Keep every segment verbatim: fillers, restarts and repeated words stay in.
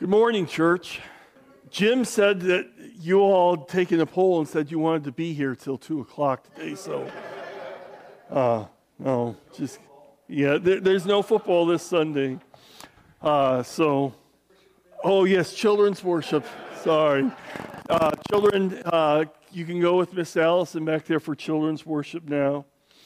Good morning, church. Jim said that you all had taken a poll and said you wanted to be here till two o'clock today, so, uh, no, just, yeah, there, there's no football this Sunday. Uh, so, oh yes, children's worship, sorry. Uh, children, uh, you can go with Miss Allison back there for children's worship now.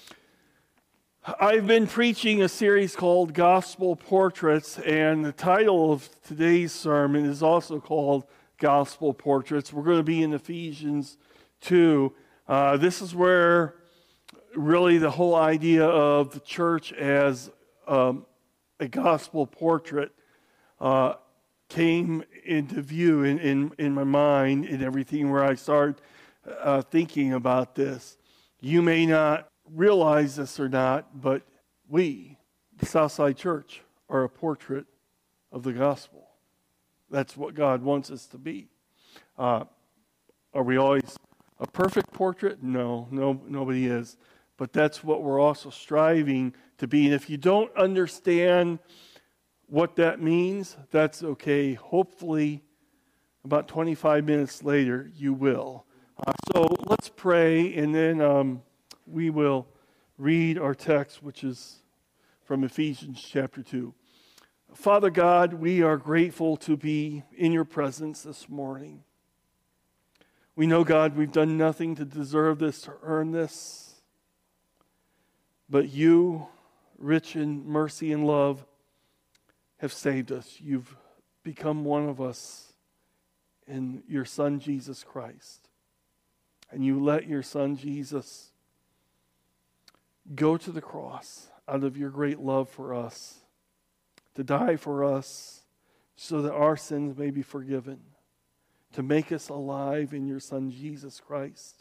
I've been preaching a series called Gospel Portraits, and the title of today's sermon is also called Gospel Portraits. We're going to be in Ephesians two. Uh, this is where really the whole idea of the church as um, a gospel portrait uh, came into view in, in, in my mind and everything, where I started uh, thinking about this. You may not realize this or not, but we, the Southside Church, are a portrait of the gospel. That's what God wants us to be. Uh, are we always a perfect portrait? No, no, nobody is. But that's what we're also striving to be. And if you don't understand what that means, that's okay. Hopefully, about twenty-five minutes later, you will. Uh, so let's pray, and then um, we will read our text, which is from Ephesians chapter two. Father God, we are grateful to be in your presence this morning. We know, God, we've done nothing to deserve this, to earn this. But you, rich in mercy and love, have saved us. You've become one of us in your Son, Jesus Christ. And you let your Son, Jesus, go to the cross out of your great love for us, to die for us so that our sins may be forgiven, to make us alive in your Son, Jesus Christ.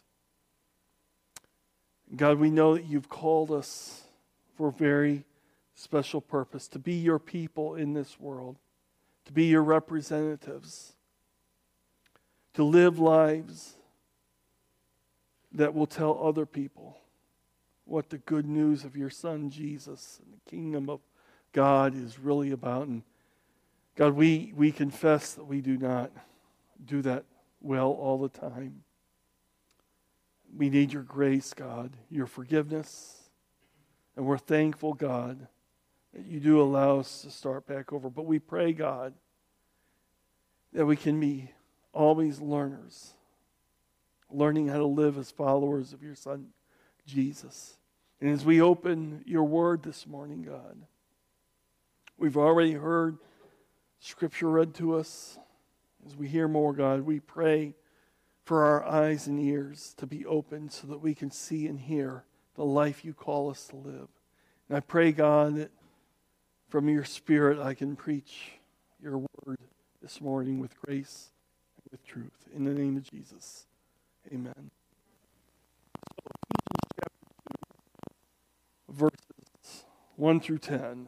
God, we know that you've called us for a very special purpose, to be your people in this world, to be your representatives, to live lives that will tell other people what the good news of your Son, Jesus, and the kingdom of God is really about. And God, we, we confess that we do not do that well all the time. We need your grace, God, your forgiveness. And we're thankful, God, that you do allow us to start back over. But we pray, God, that we can be always learners, learning how to live as followers of your Son, Jesus. And as we open your word this morning, God, we've already heard Scripture read to us. As we hear more, God, we pray for our eyes and ears to be open so that we can see and hear the life you call us to live. And I pray, God, that from your Spirit I can preach your word this morning with grace and with truth. In the name of Jesus, amen. Ephesians chapter two, verses one through ten.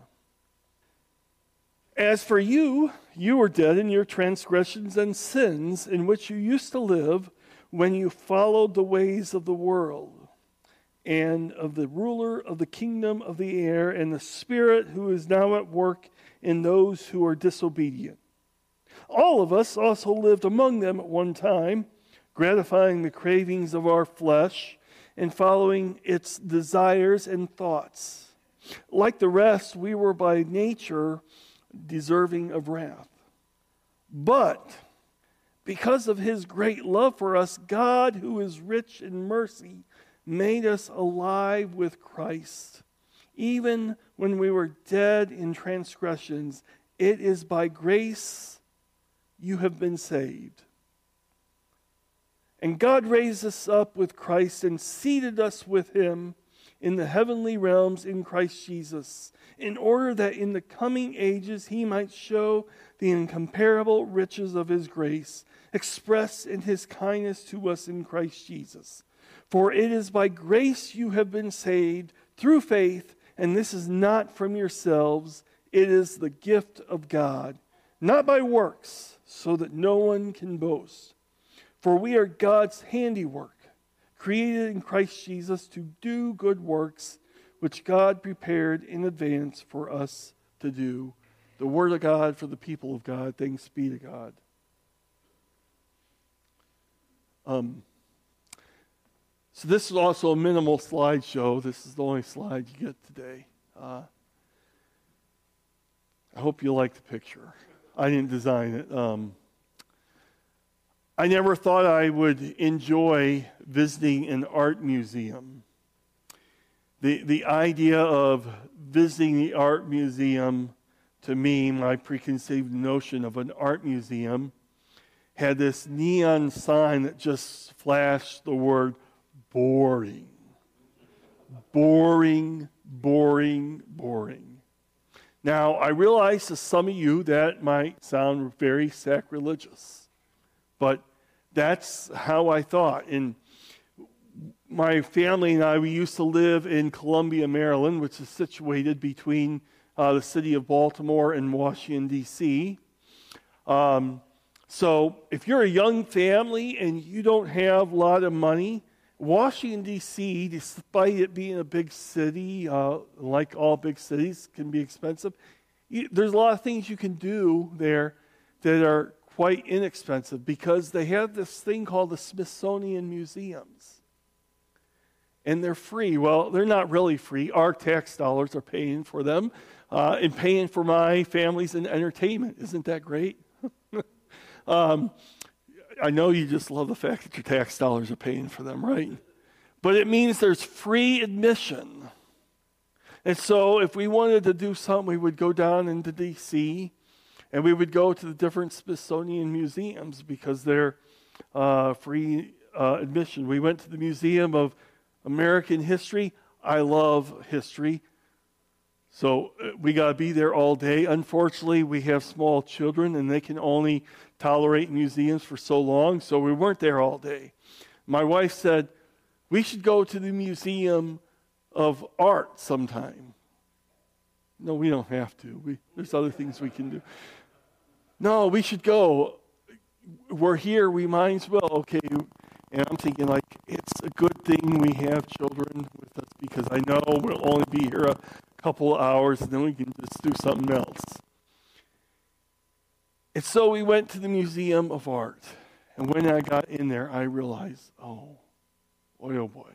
As for you, you were dead in your transgressions and sins in which you used to live when you followed the ways of the world and of the ruler of the kingdom of the air and the spirit who is now at work in those who are disobedient. All of us also lived among them at one time, gratifying the cravings of our flesh and following its desires and thoughts. Like the rest, we were by nature deserving of wrath. But because of his great love for us, God, who is rich in mercy, made us alive with Christ. Even when we were dead in transgressions, it is by grace you have been saved. And God raised us up with Christ and seated us with him in the heavenly realms in Christ Jesus, in order that in the coming ages he might show the incomparable riches of his grace, expressed in his kindness to us in Christ Jesus. For it is by grace you have been saved through faith, and this is not from yourselves, it is the gift of God, not by works, so that no one can boast. For we are God's handiwork, created in Christ Jesus to do good works, which God prepared in advance for us to do. the Word of God for the people of God. Thanks be to God. Um, so this is also a minimal slideshow. This is the only slide you get today. Uh, I hope you like the picture. I didn't design it. Um, I never thought I would enjoy visiting an art museum. The, the idea of visiting the art museum, to me, my preconceived notion of an art museum, had this neon sign that just flashed the word boring. Boring, boring, boring. Now, I realize to some of you that might sound very sacrilegious, but that's how I thought. And my family and I, we used to live in Columbia, Maryland, which is situated between uh, the city of Baltimore and Washington, D C Um, so if you're a young family and you don't have a lot of money, Washington, D C, despite it being a big city, uh, like all big cities, can be expensive. You, there's a lot of things you can do there that are quite inexpensive because they have this thing called the Smithsonian Museums. And they're free. Well, they're not really free. Our tax dollars are paying for them uh, and paying for my family's entertainment. Isn't that great? um, I know you just love the fact that your tax dollars are paying for them, right? But it means there's free admission. And so if we wanted to do something, we would go down into D C and we would go to the different Smithsonian museums because they're uh, free uh, admission. We went to the Museum of American History. I love history. So uh, we got to be there all day. Unfortunately, we have small children and they can only tolerate museums for so long, so we weren't there all day. My wife said, we should go to the Museum of Art sometime. No, we don't have to. We, there's other things we can do. No, we should go. We're here, we might as well. Okay, and I'm thinking like, it's a good thing we have children with us because I know we'll only be here a couple of hours and then we can just do something else. And so we went to the Museum of Art. And when I got in there, I realized, oh, boy, oh boy.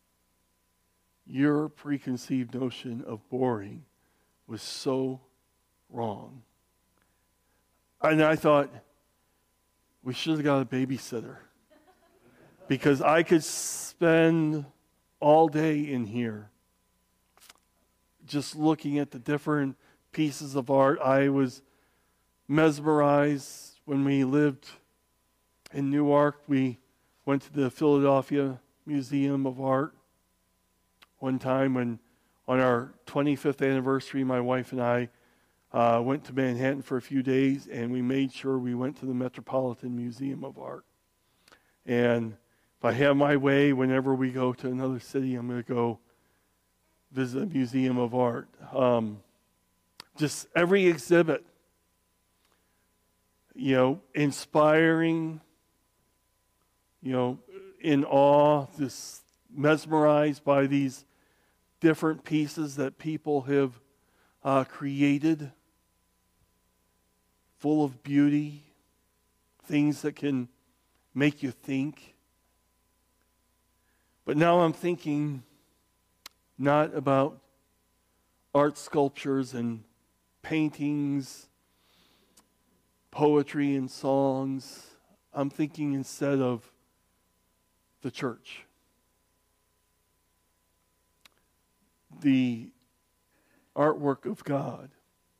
Your preconceived notion of boring was so wrong. And I thought, we should have got a babysitter. Because I could spend all day in here just looking at the different pieces of art. I was mesmerized when we lived in Newark. We went to the Philadelphia Museum of Art one time when on our twenty-fifth anniversary, my wife and I uh, went to Manhattan for a few days and we made sure we went to the Metropolitan Museum of Art. And if I have my way, whenever we go to another city, I'm going to go visit a museum of art. Um, just every exhibit, you know, inspiring, you know, in awe, just mesmerized by these different pieces that people have uh, created, full of beauty, things that can make you think. But now I'm thinking not about art sculptures and paintings, poetry and songs. I'm thinking instead of the church. The artwork of God.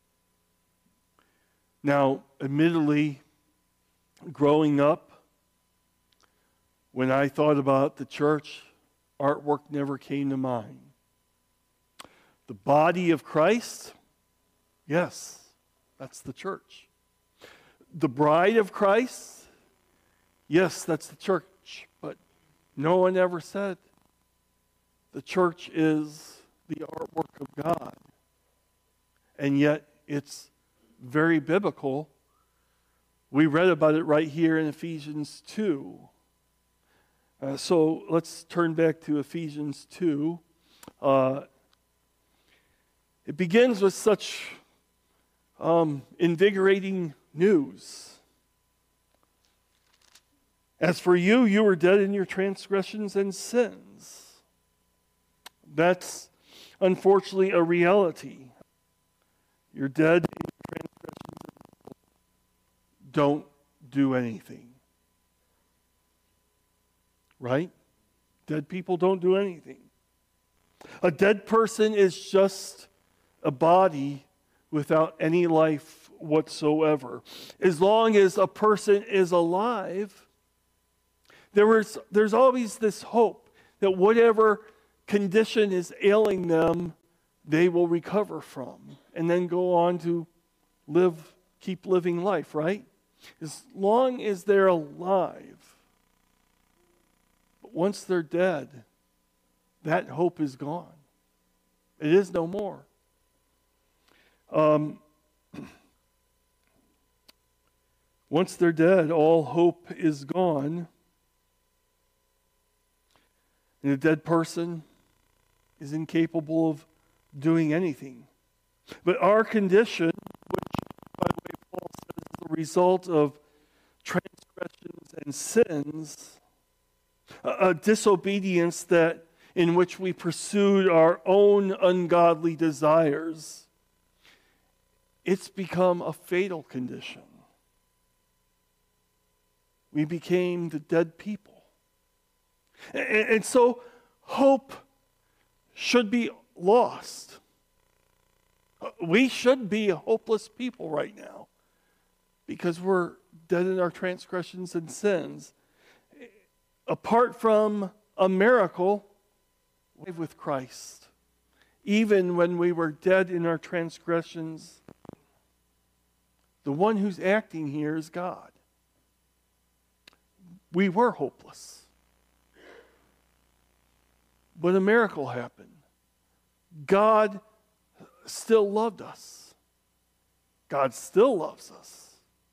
Now, admittedly, growing up, when I thought about the church, artwork never came to mind. The body of Christ, yes, that's the church. The bride of Christ, yes, that's the church. But no one ever said the church is the artwork of God. And yet it's very biblical. We read about it right here in Ephesians two. Uh, so let's turn back to Ephesians two. Uh, it begins with such um, invigorating news. As for you, you were dead in your transgressions and sins. That's unfortunately a reality. You're dead in your transgressions. Don't do anything. Right? Dead people don't do anything. A dead person is just a body without any life whatsoever. As long as a person is alive, there is, there's always this hope that whatever condition is ailing them, they will recover from, and then go on to live, keep living life, right? As long as they're alive. But once they're dead, that hope is gone. It is no more. Um, once they're dead, all hope is gone. And a dead person is incapable of doing anything. But our condition, which, by the way, Paul says is the result of transgressions and sins, a, a disobedience that in which we pursued our own ungodly desires, it's become a fatal condition. We became the dead people. And, and so hope should be lost. We should be a hopeless people right now because we're dead in our transgressions and sins. Apart from a miracle, we live with Christ. Even when we were dead in our transgressions, the one who's acting here is God. We were hopeless. But a miracle happened. God still loved us. God still loves us.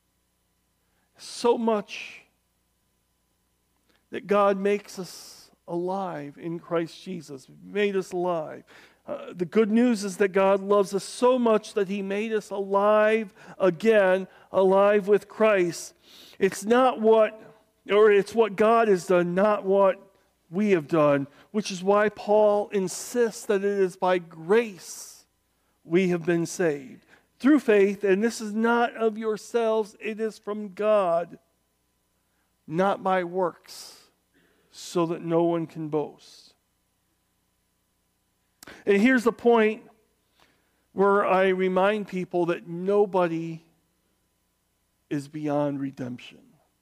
So much that God makes us alive in Christ Jesus. He made us alive. Uh, the good news is that God loves us so much that He made us alive again, alive with Christ. It's not what, or it's what God has done, not what we have done, which is why Paul insists that it is by grace we have been saved. Through faith, and this is not of yourselves, it is from God, not by works, so that no one can boast. And here's the point where I remind people that nobody is beyond redemption.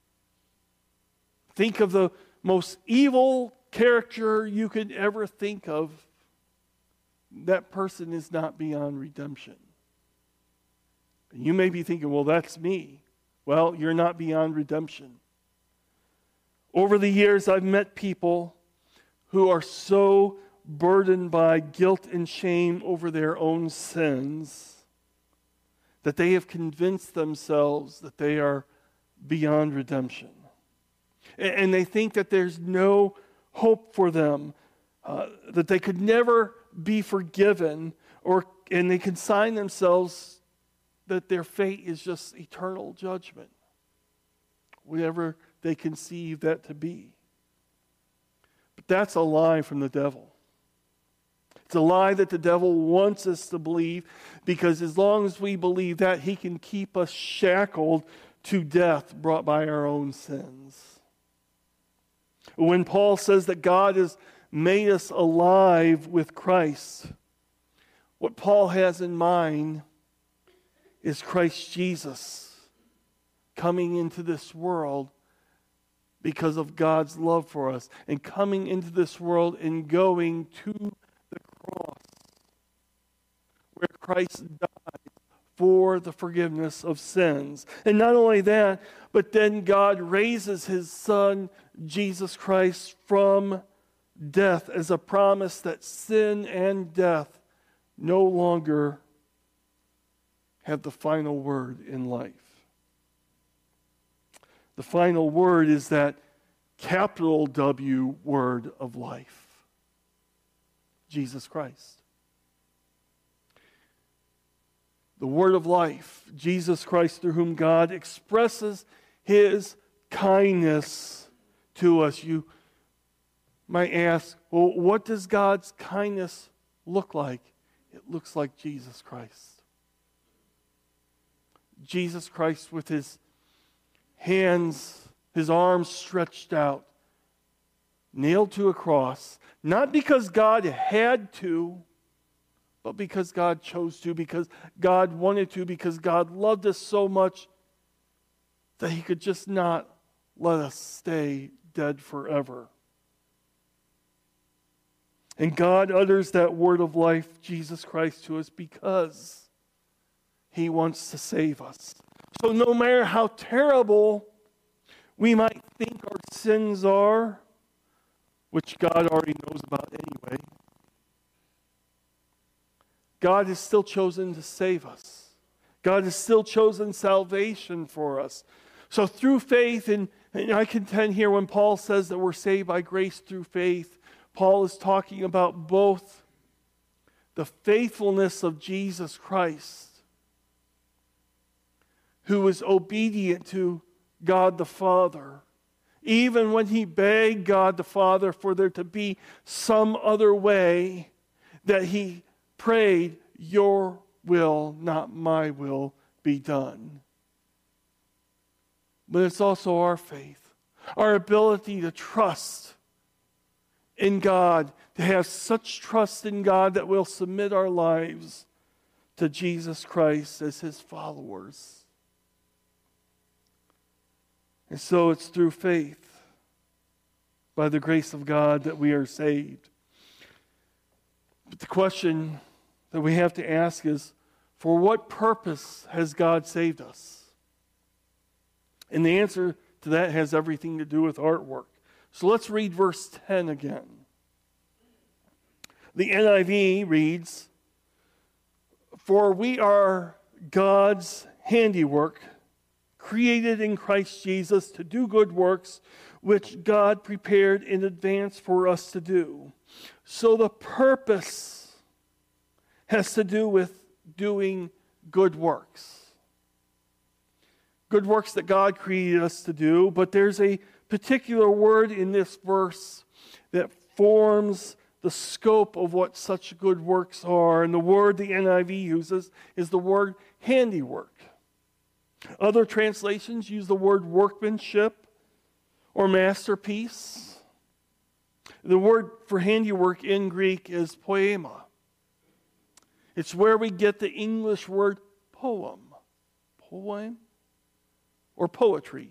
Think of the most evil character you could ever think of. That person is not beyond redemption. And you may be thinking, well, that's me. Well, you're not beyond redemption. Over the years, I've met people who are so burdened by guilt and shame over their own sins that they have convinced themselves that they are beyond redemption. And they think that there's no hope for them, uh, that they could never be forgiven, or and they consign themselves that their fate is just eternal judgment, whatever they conceive that to be. But that's a lie from the devil. It's a lie that the devil wants us to believe, because as long as we believe that, he can keep us shackled to death brought by our own sins. When Paul says that God has made us alive with Christ, what Paul has in mind is Christ Jesus coming into this world because of God's love for us, and coming into this world and going to the cross where Christ died for the forgiveness of sins. And not only that, but then God raises His Son, Jesus Christ, from death as a promise that sin and death no longer have the final word in life. The final word is that capital W word of life, Jesus Christ. the Word of life, Jesus Christ, through whom God expresses His kindness to us. You might ask, well, what does God's kindness look like? It looks like Jesus Christ. Jesus Christ with His hands, His arms stretched out, nailed to a cross, not because God had to, but because God chose to, because God wanted to, because God loved us so much that He could just not let us stay dead forever. And God utters that word of life, Jesus Christ, to us because He wants to save us. So no matter how terrible we might think our sins are, which God already knows about anyway, God has still chosen to save us. God has still chosen salvation for us. So through faith, and, and I contend here when Paul says that we're saved by grace through faith, Paul is talking about both the faithfulness of Jesus Christ, who was obedient to God the Father, even when He begged God the Father for there to be some other way, that He prayed, "Your will, not my will, be done." But it's also our faith, our ability to trust in God, to have such trust in God that we'll submit our lives to Jesus Christ as His followers. And so it's through faith, by the grace of God, that we are saved. But the question that we have to ask is, for what purpose has God saved us? And the answer to that has everything to do with artwork. So let's read verse ten again. The N I V reads, "For we are God's handiwork, created in Christ Jesus to do good works, which God prepared in advance for us to do." So the purpose has to do with doing good works. Good works that God created us to do, but there's a particular word in this verse that forms the scope of what such good works are. And the word the N I V uses is the word handiwork. Other translations use the word workmanship or masterpiece. The word for handiwork in Greek is poema. It's where we get the English word poem. Poem or poetry.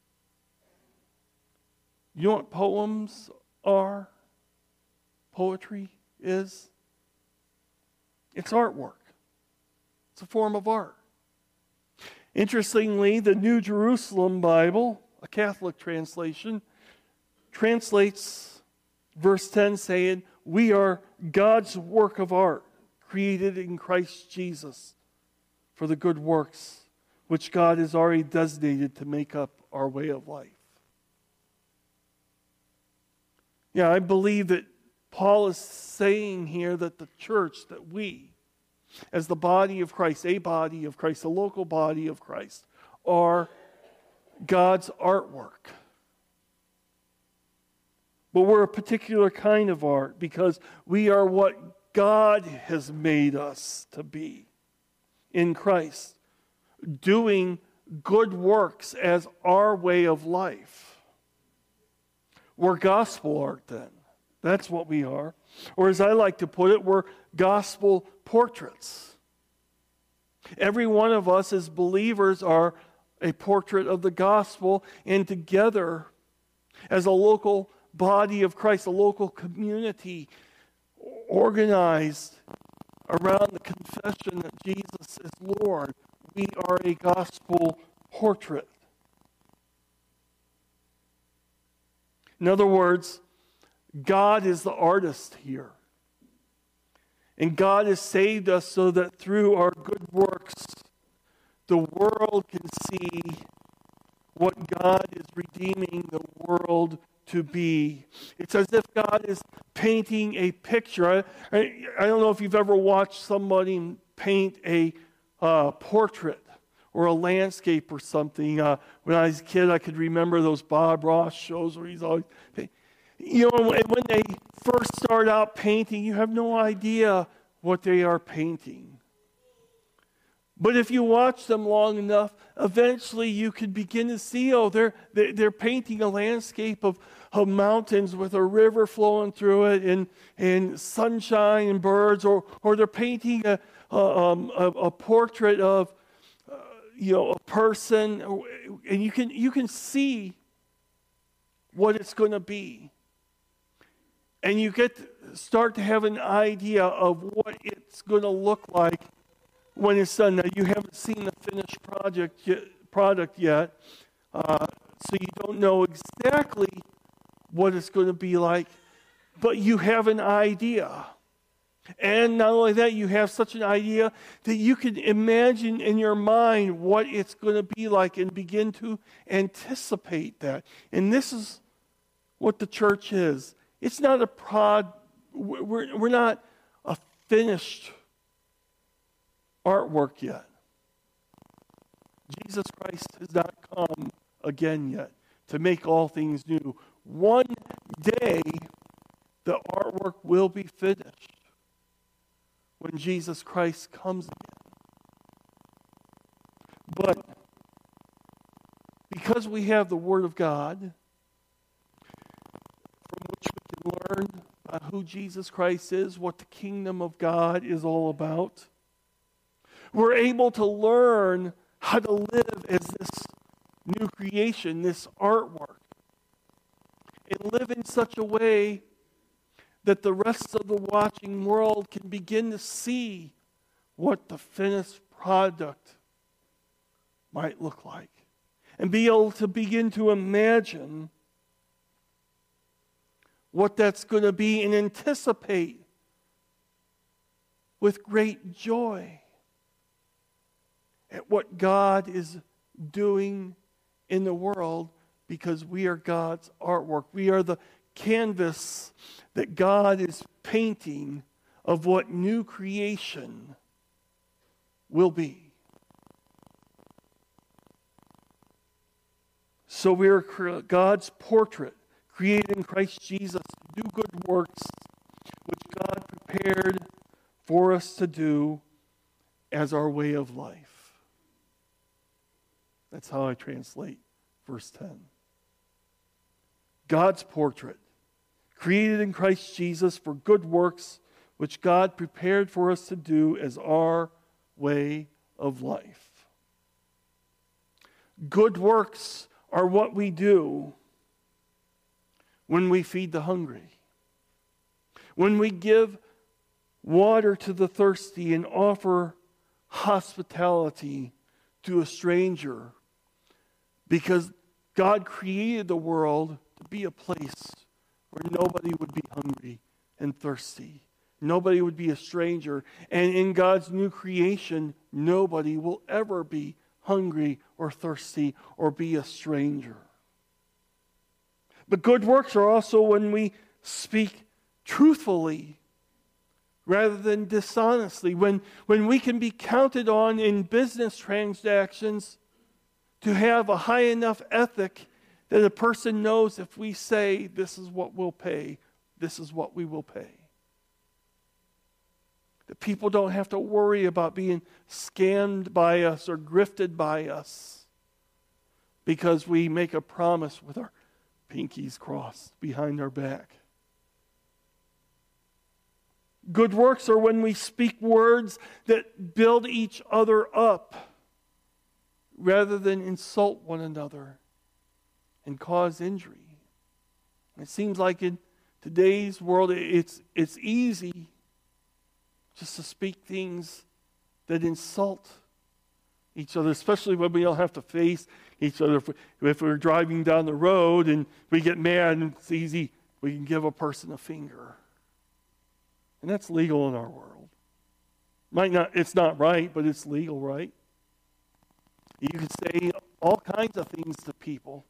You know what poems are? Poetry is? It's artwork. It's a form of art. Interestingly, the New Jerusalem Bible, a Catholic translation, translates verse ten saying, "We are God's work of art, created in Christ Jesus for the good works which God has already designated to make up our way of life." Yeah, I believe that Paul is saying here that the church, that we, as the body of Christ, a body of Christ, a local body of Christ, are God's artwork. But we're a particular kind of art because we are what God has made us to be in Christ, doing good works as our way of life. We're gospel art then. That's what we are. Or as I like to put it, we're gospel portraits. Every one of us as believers are a portrait of the gospel, and together as a local body of Christ, a local community organized around the confession that Jesus is Lord, we are a gospel portrait. In other words, God is the artist here. And God has saved us so that through our good works, the world can see what God is redeeming the world to be. It's as if God is painting a picture. I, I, I don't know if you've ever watched somebody paint a, uh, portrait or a landscape or something. Uh, when I was a kid, I could remember those Bob Ross shows where he's always, you know, when they first start out painting, you have no idea what they are painting. But if you watch them long enough, eventually you can begin to see, oh, they're they're painting a landscape of, of mountains with a river flowing through it, and and sunshine and birds, or or they're painting a a, um, a, a portrait of uh, you know a person, and you can you can see what it's going to be, and you get to start to have an idea of what it's going to look like when it's done. Now, you haven't seen the finished project yet, product yet, uh, so you don't know exactly what it's going to be like, but you have an idea. And not only that, you have such an idea that you can imagine in your mind what it's going to be like and begin to anticipate that. And this is what the church is. It's not a prod, we're, we're not a finished artwork yet. Jesus Christ has not come again yet to make all things new. One day, the artwork will be finished when Jesus Christ comes again. But because we have the Word of God, from which we can learn about who Jesus Christ is, what the kingdom of God is all about, we're able to learn how to live as this new creation, this artwork, and live in such a way that the rest of the watching world can begin to see what the finished product might look like, and be able to begin to imagine what that's going to be and anticipate with great joy at what God is doing in the world, because we are God's artwork. We are the canvas that God is painting of what new creation will be. So we are God's portrait, created in Christ Jesus to do good works, which God prepared for us to do as our way of life. That's how I translate verse ten. God's portrait, created in Christ Jesus for good works, which God prepared for us to do as our way of life. Good works are what we do when we feed the hungry, when we give water to the thirsty and offer hospitality to a stranger, because God created the world to be a place where nobody would be hungry and thirsty. Nobody would be a stranger. And in God's new creation, nobody will ever be hungry or thirsty or be a stranger. But good works are also when we speak truthfully rather than dishonestly. When, when we can be counted on in business transactions to have a high enough ethic that a person knows if we say this is what we'll pay, this is what we will pay. That people don't have to worry about being scammed by us or grifted by us because we make a promise with our pinkies crossed behind our back. Good works are when we speak words that build each other up rather than insult one another and cause injury. It seems like in today's world it's it's easy just to speak things that insult each other, especially when we don't have to face each other. If, we, if we're driving down the road and we get mad, and it's easy, we can give a person a finger. And that's legal in our world. Might not, it's not right, but it's legal, right? You can say all kinds of things to people.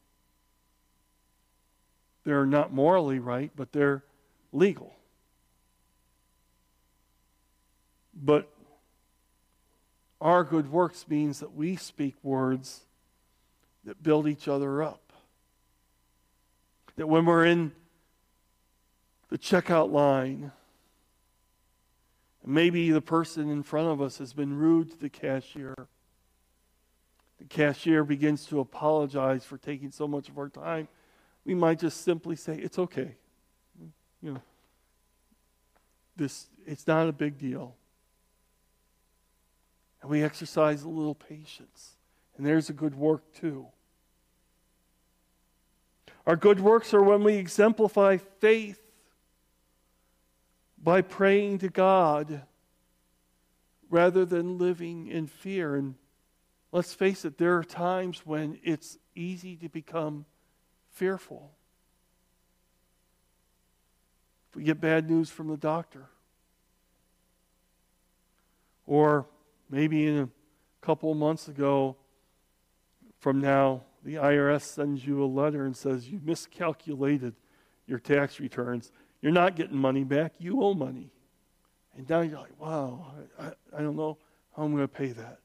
They're not morally right, but they're legal. But Our good works means that we speak words that build each other up. That when we're in the checkout line, maybe the person in front of us has been rude to the cashier. The cashier begins to apologize for taking so much of our time. We might just simply say, it's okay. You know, this, it's not a big deal. And we exercise a little patience. And there's a good work too. Our good works are when we exemplify faith by praying to God rather than living in fear. And let's face it, there are times when it's easy to become fearful. If we get bad news from the doctor, or maybe in a couple of months ago from now, the I R S sends you a letter and says you miscalculated your tax returns. You're not getting money back. You owe money. And now you're like, wow, I, I, I don't know how I'm going to pay that.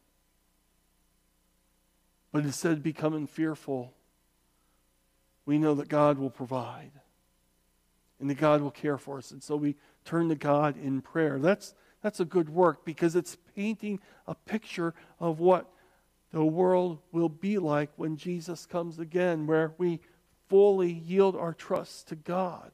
But instead of becoming fearful, we know that God will provide. And that God will care for us. And so we turn to God in prayer. That's, that's a good work because it's painting a picture of what the world will be like when Jesus comes again, where we fully yield our trust to God.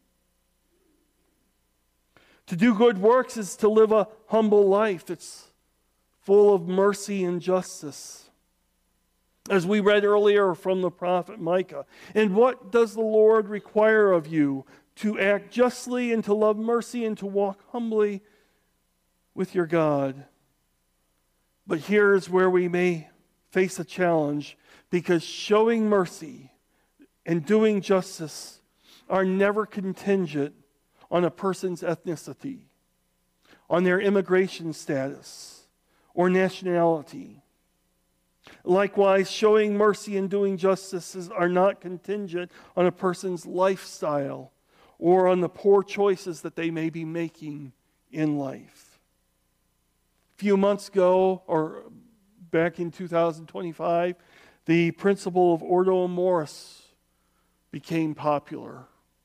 To do good works is to live a humble life that's full of mercy and justice. As we read earlier from the prophet Micah. And what does the Lord require of you? To act justly and to love mercy and to walk humbly with your God. But here's where we may face a challenge, because showing mercy and doing justice are never contingent on a person's ethnicity, on their immigration status, or nationality. Likewise, showing mercy and doing justice are not contingent on a person's lifestyle or on the poor choices that they may be making in life. A few months ago, or back in two thousand twenty-five, the principle of Ordo Amoris became popular.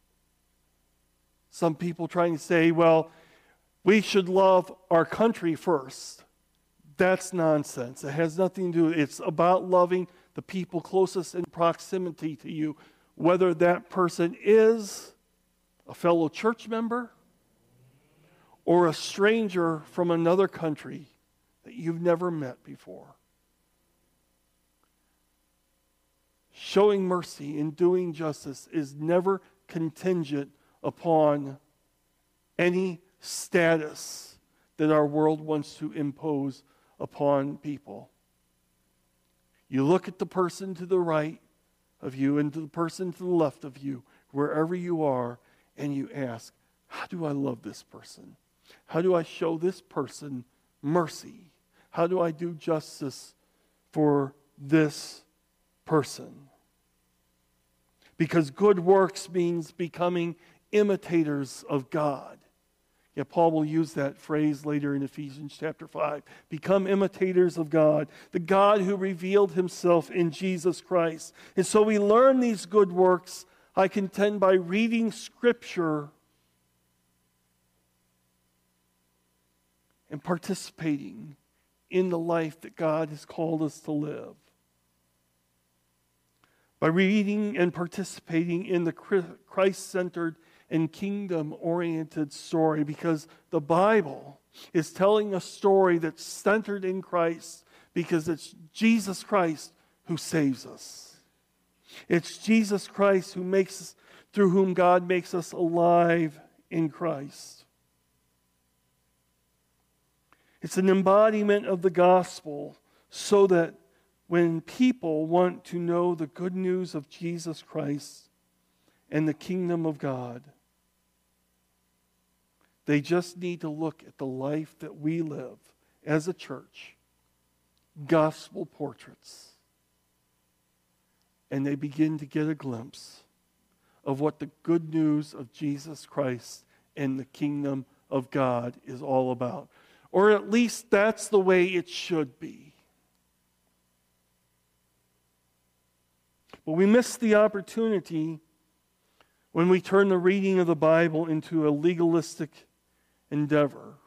Some people trying to say, well, we should love our country first. That's nonsense. It has nothing to do, it's about loving the people closest in proximity to you, whether that person is a fellow church member or a stranger from another country that you've never met before. Showing mercy and doing justice is never contingent upon any status that our world wants to impose upon people. You look at the person to the right of you and to the person to the left of you, wherever you are, and you ask, how do I love this person? How do I show this person mercy? How do I do justice for this person? Because good works means becoming imitators of God. Yeah, Paul will use that phrase later in Ephesians chapter five. Become imitators of God, the God who revealed himself in Jesus Christ. And so we learn these good works, I contend, by reading Scripture and participating in the life that God has called us to live. By reading and participating in the Christ-centered and kingdom-oriented story, because the Bible is telling a story that's centered in Christ, because it's Jesus Christ who saves us. It's Jesus Christ who makes us, through whom God makes us alive in Christ. It's an embodiment of the gospel so that when people want to know the good news of Jesus Christ and the kingdom of God, they just need to look at the life that we live as a church, gospel portraits, and they begin to get a glimpse of what the good news of Jesus Christ and the kingdom of God is all about. Or at least that's the way it should be. But we miss the opportunity when we turn the reading of the Bible into a legalistic endeavor.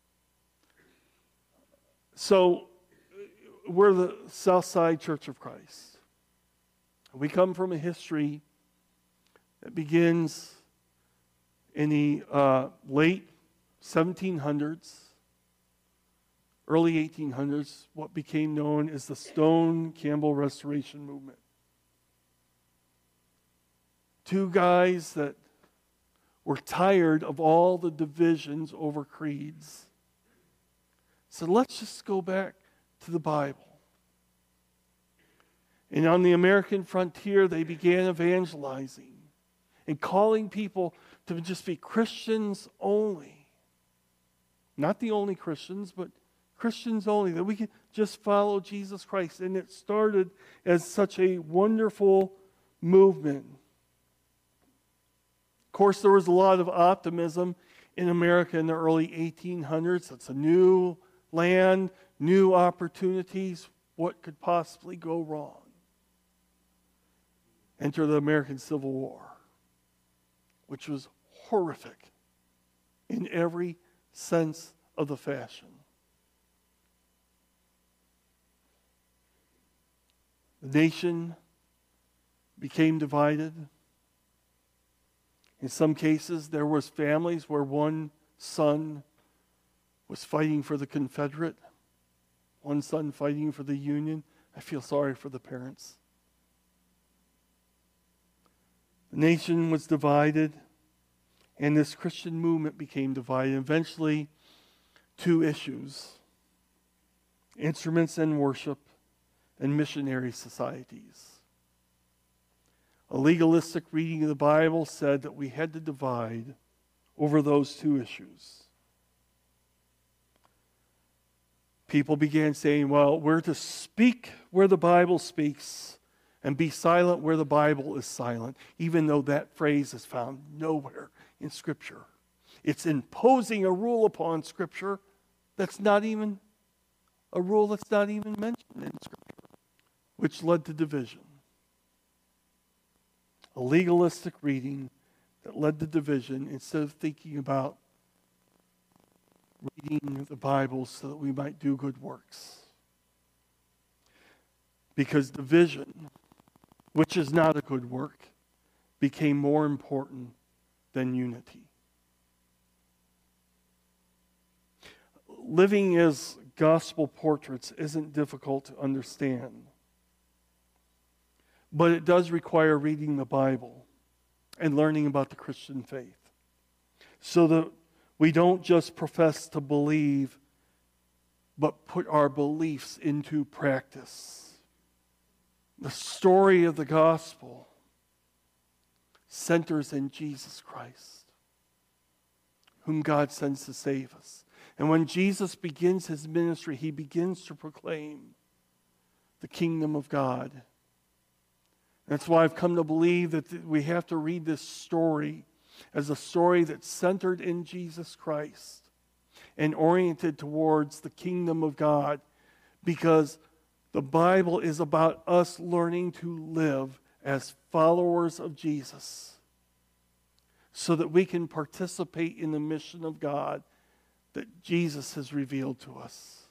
So, we're the Southside Church of Christ. We come from a history that begins in the uh, late seventeen hundreds, early eighteen hundreds, what became known as the Stone Campbell Restoration Movement. Two guys that were tired of all the divisions over creeds. So let's just go back to the Bible. And on the American frontier, they began evangelizing and calling people to just be Christians only. Not the only Christians, but Christians only, that we can just follow Jesus Christ. And it started as such a wonderful movement. Of course, there was a lot of optimism in America in the early eighteen hundreds. It's a new land, new opportunities. What could possibly go wrong? Enter the American Civil War, which was horrific in every sense of the fashion. The nation became divided. In some cases, there was families where one son was fighting for the Confederate, one son fighting for the Union. I feel sorry for the parents. The nation was divided, and this Christian movement became divided. Eventually, two issues: instruments and worship, and missionary societies. A legalistic reading of the Bible said that we had to divide over those two issues. People began saying, well, we're to speak where the Bible speaks and be silent where the Bible is silent, even though that phrase is found nowhere in Scripture. It's imposing a rule upon Scripture that's not even a rule that's not even mentioned in Scripture, which led to division. A legalistic reading that led to division instead of thinking about reading the Bible so that we might do good works. Because division, which is not a good work, became more important than unity. Living as gospel portraits isn't difficult to understand. But it does require reading the Bible and learning about the Christian faith, so that we don't just profess to believe, but put our beliefs into practice. The story of the gospel centers in Jesus Christ, whom God sends to save us. And when Jesus begins his ministry, he begins to proclaim the kingdom of God. That's why I've come to believe that we have to read this story as a story that's centered in Jesus Christ and oriented towards the kingdom of God, because the Bible is about us learning to live as followers of Jesus so that we can participate in the mission of God that Jesus has revealed to us.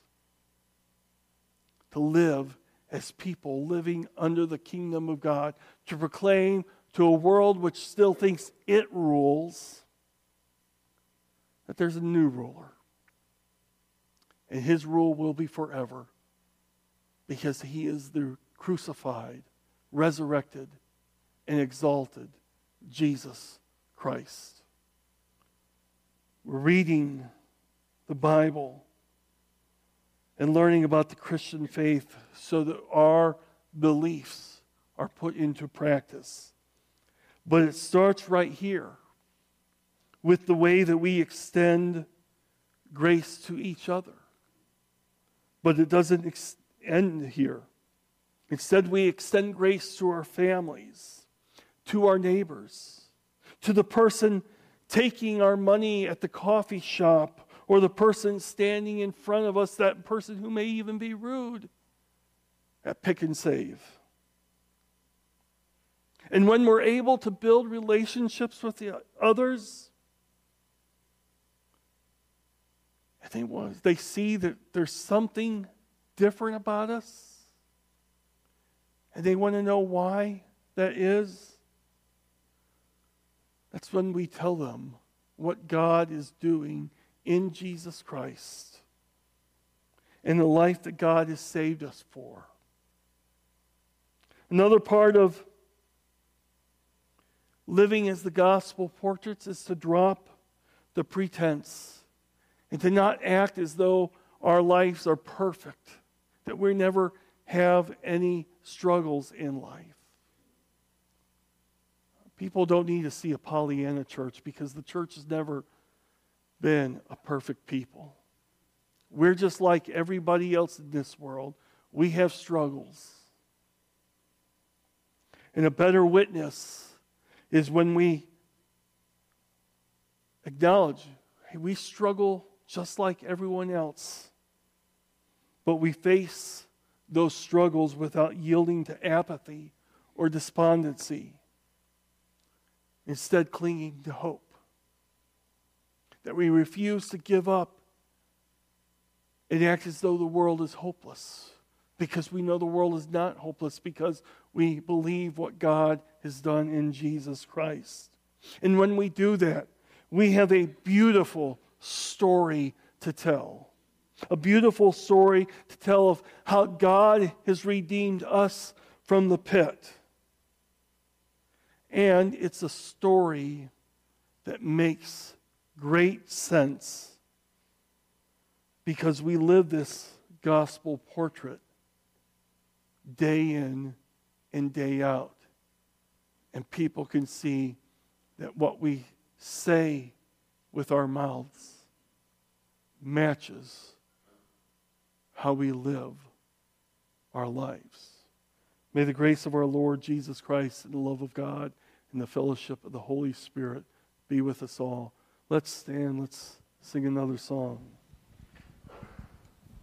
To live as people living under the kingdom of God, to proclaim to a world which still thinks it rules that there's a new ruler. And his rule will be forever, because he is the crucified, resurrected, and exalted Jesus Christ. We're reading the Bible and learning about the Christian faith so that our beliefs are put into practice. But it starts right here with the way that we extend grace to each other. But it doesn't ex- end here. Instead, we extend grace to our families, to our neighbors, to the person taking our money at the coffee shop or the person standing in front of us, that person who may even be rude at Pick and Save. And when we're able to build relationships with the others, I think was they see that there's something different about us, and they want to know why that is. That's when we tell them what God is doing in Jesus Christ and the life that God has saved us for. Another part of living as the gospel portraits is to drop the pretense and to not act as though our lives are perfect, that we never have any struggles in life. People don't need to see a Pollyanna church because the church has never been a perfect people. We're just like everybody else in this world. We have struggles. And a better witness is when we acknowledge, hey, we struggle just like everyone else, but we face those struggles without yielding to apathy or despondency, instead clinging to hope. That we refuse to give up and act as though the world is hopeless, because we know the world is not hopeless, because we believe what God has done in Jesus Christ. And when we do that, we have a beautiful story to tell. A beautiful story to tell of how God has redeemed us from the pit. And it's a story that makes great sense because we live this gospel portrait day in and day out. And people can see that what we say with our mouths matches how we live our lives. May the grace of our Lord Jesus Christ and the love of God and the fellowship of the Holy Spirit be with us all. Let's stand, let's sing another song.